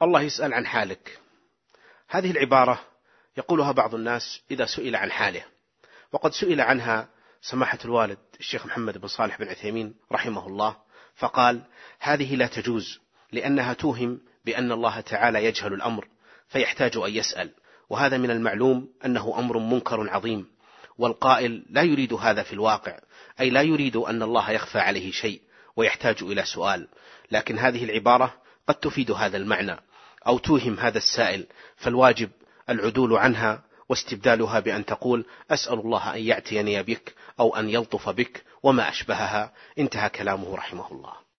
الله يسأل عن حالك. هذه العبارة يقولها بعض الناس إذا سئل عن حاله، وقد سئل عنها سماحة الوالد الشيخ محمد بن صالح بن عثيمين رحمه الله، فقال: هذه لا تجوز، لأنها توهم بأن الله تعالى يجهل الأمر فيحتاج أن يسأل، وهذا من المعلوم أنه أمر منكر عظيم، والقائل لا يريد هذا في الواقع، أي لا يريد أن الله يخفى عليه شيء ويحتاج إلى سؤال، لكن هذه العبارة قد تفيد هذا المعنى أو توهم هذا السائل، فالواجب العدول عنها واستبدالها بأن تقول: أسأل الله أن يعتيني بك أو أن يلطف بك وما أشبهها. انتهى كلامه رحمه الله.